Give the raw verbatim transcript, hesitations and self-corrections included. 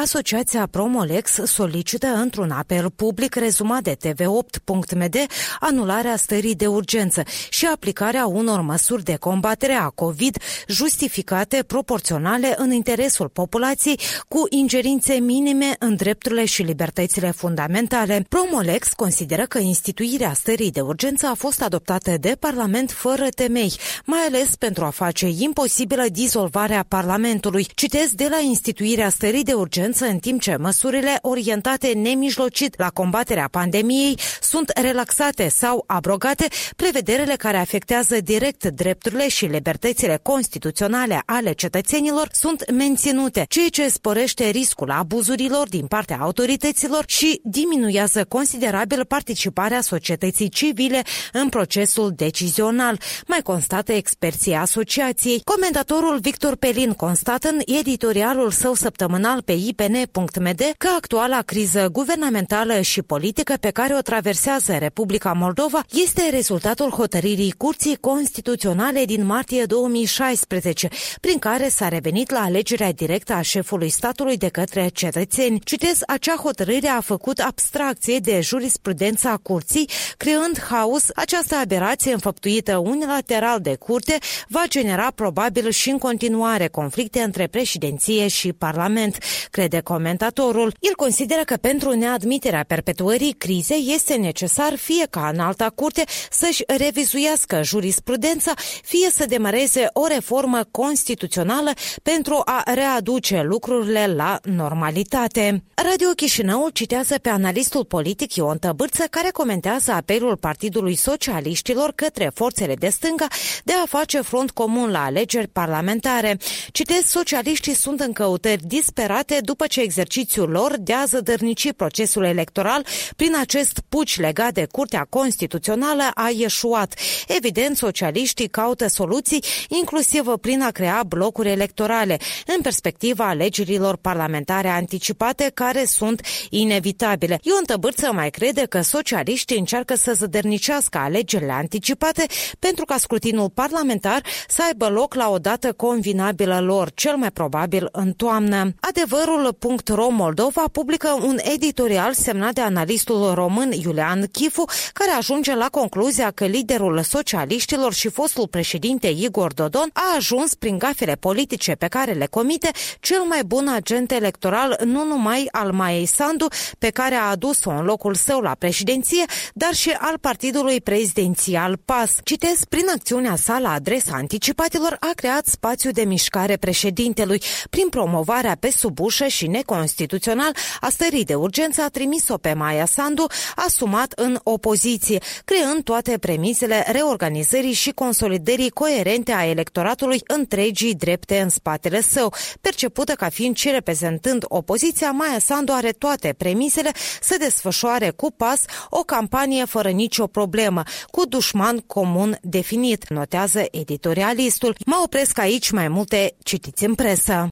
Asociația Promolex solicită într-un apel public rezumat de T V opt punct m d anularea stării de urgență și aplicarea unor măsuri de combatere a COVID justificate, proporționale în interesul populației, cu ingerințe minime în drepturile și libertățile fundamentale. Promolex consideră că instituirea stării de urgență a fost adoptată de Parlament fără temei, mai ales pentru a face imposibilă dizolvarea Parlamentului. Citez de la instituirea stării de urgență, în timp ce măsurile orientate nemijlocit la combaterea pandemiei sunt relaxate sau abrogate, prevederile care afectează direct drepturile și libertățile constituționale ale cetățenilor sunt menținute, ceea ce sporește riscul abuzurilor din partea autorităților și diminuează considerabil participarea societății civile în procesul decizional, mai constată experții asociației. Comentatorul Victor Pelin constată în editorialul său săptămânal pe i p n punct m d că actuala criză guvernamentală și politică pe care o traversează Republica Moldova este rezultatul hotărârii Curții Constituționale din martie două mii șaisprezece, prin care s-a revenit la alegerea directă a șefului statului de către cetățeni. Citez, acea hotărâre a făcut abstracție de jurisprudența Curții, creând haos. Această aberație înfăptuită unilateral de curte va genera probabil și în continuare conflicte între președinție și Parlament, crede comentatorul. El consideră că pentru neadmiterea perpetuării crizei este necesar fie ca înalta curte să-și revizuiască jurisprudența, fie să demareze o reformă constituțională pentru a readuce lucrurile la normalitate. Radio Chișinăul citează pe analistul politic Ion Tăbârță, care comentează apelul Partidului Socialiștilor către forțele de stânga de a face front comun la alegeri parlamentare. Citez, socialiștii sunt în căutări disperate după ce exercițiul lor de a zădărnici procesul electoral prin acest puci legat de Curtea Constituțională a ieșuat. Evident, socialiștii caută soluții, inclusiv prin a crea blocuri electorale, în perspectiva alegerilor parlamentare anticipate, care sunt inevitabile. Ion Tăbârță mai crede că socialiștii încearcă să zădărnicească alegerile anticipate pentru ca scrutinul parlamentar să aibă loc la o dată convenabilă lor, cel mai probabil în toamnă. Adevărul punct ro Moldova publică un editorial semnat de analistul român Iulian Chifu, care ajunge la concluzia că liderul socialiștilor și fostul președinte Igor Dodon a ajuns, prin gafele politice pe care le comite, cel mai bun agent electoral nu numai al Maiei Sandu, pe care a adus-o în locul său la președinție, dar și al partidului prezidențial P A S. Citez, prin acțiunea sa la adresa anticipatelor a creat spațiu de mișcare președintelui. Prin promovarea pe sub ușă și neconstituțional a stării de urgență a trimis-o pe Maia Sandu, asumat în opoziție, creând toate premisele reorganizării și consolidării coerente a electoratului întregii drepte în spatele său. Percepută ca fiind și reprezentând opoziția, Maia Sandu are toate premisele să desfășoare cu P A S o campanie fără nicio problemă, cu dușman comun definit, notează editorialistul. Mă opresc aici, mai multe citiți în presă.